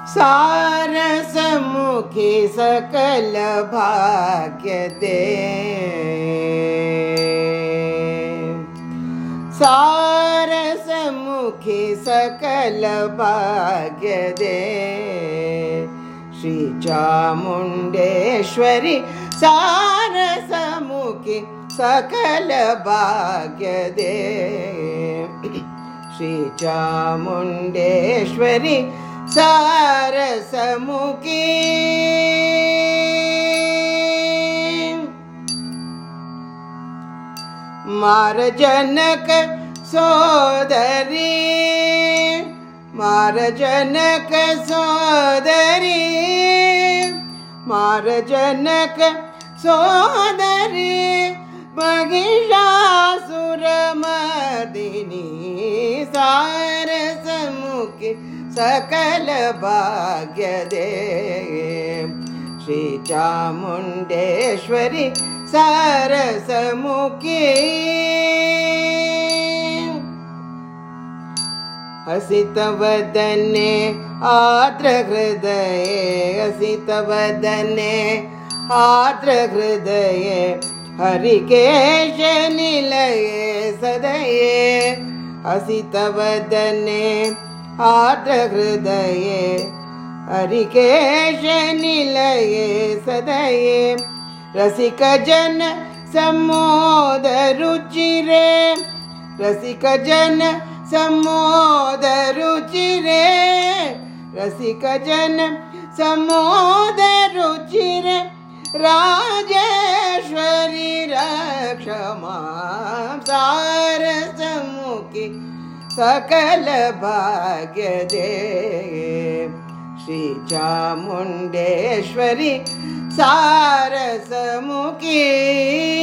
सारसमुखी सकल भाग्य दे, सारसमुखी सकल भाग्य दे। श्री चामुंडेश्वरी सारसमुखी सकल भाग्य दे। श्री चामुंडेश्वरी सारसमुखी। मार जनक सोदरी, मार जनक सोदरी, मार जनक सोदरी, महिषासुरमर्दिनी सारसमुखी सकल भाग्य दे। श्री चामुंडेश्वरी सारसमुखी। हसित वदने आर्द्र हृदये, हसित वदने आर्द्र हृदये, हरिकेश निलये सदये। हसित वदने आर्द्र हृदये, हरिकेश निलये सदये। रसिक जन सम्मोद रुचिरे, रसिक जन सम्मोद रुचिरे, रसिक जन सम्मोद रुचिरे। राजेश्वरी रक्ष मां सारसमुखी सकल भाग्य दे। श्री चामुंडेश्वरी सारसमुखी।